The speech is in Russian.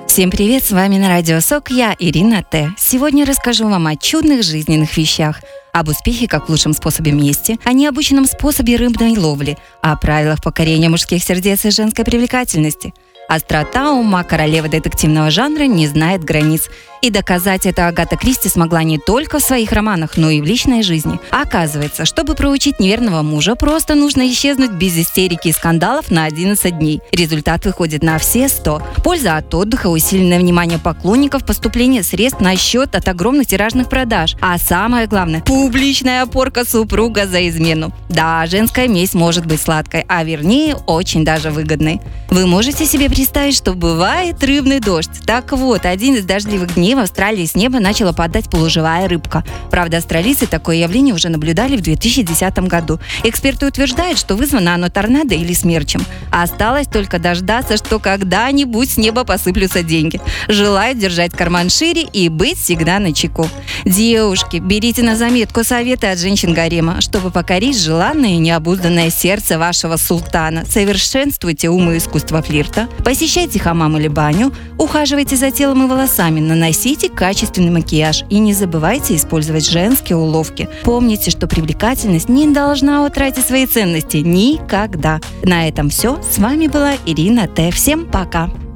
Всем привет, с вами на Радио СОК, я Ирина Т. Сегодня расскажу вам о чудных жизненных вещах, об успехе как лучшем способе мести, о необычном способе рыбной ловли, о правилах покорения мужских сердец и женской привлекательности. Острота ума королевы детективного жанра не знает границ. И доказать это Агата Кристи смогла не только в своих романах, но и в личной жизни. Оказывается, чтобы проучить неверного мужа, просто нужно исчезнуть без истерики и скандалов на 11 дней. Результат выходит на все 100. Польза от отдыха, усиленное внимание поклонников, поступление средств на счет от огромных тиражных продаж. А самое главное – публичная опорка супруга за измену. Да, женская месть может быть сладкой, а вернее, очень даже выгодной. Вы можете себе представить, что бывает рыбный дождь? Так вот, один из дождливых дней в Австралии с неба начала падать полуживая рыбка. Правда, австралийцы такое явление уже наблюдали в 2010 году. Эксперты утверждают, что вызвано оно торнадо или смерчем. Осталось только дождаться, что когда-нибудь с неба посыплются деньги. Желаю держать карман шире и быть всегда начеку. Девушки, берите на заметку советы от женщин гарема, чтобы покорить желанное и необузданное сердце вашего султана. Совершенствуйте ум и искусство флирта, посещайте хамам или баню, ухаживайте за телом и волосами, наносите качественный макияж и не забывайте использовать женские уловки. Помните, что привлекательность не должна утратить свои ценности никогда. На этом все. С вами была Ирина Т. Всем пока!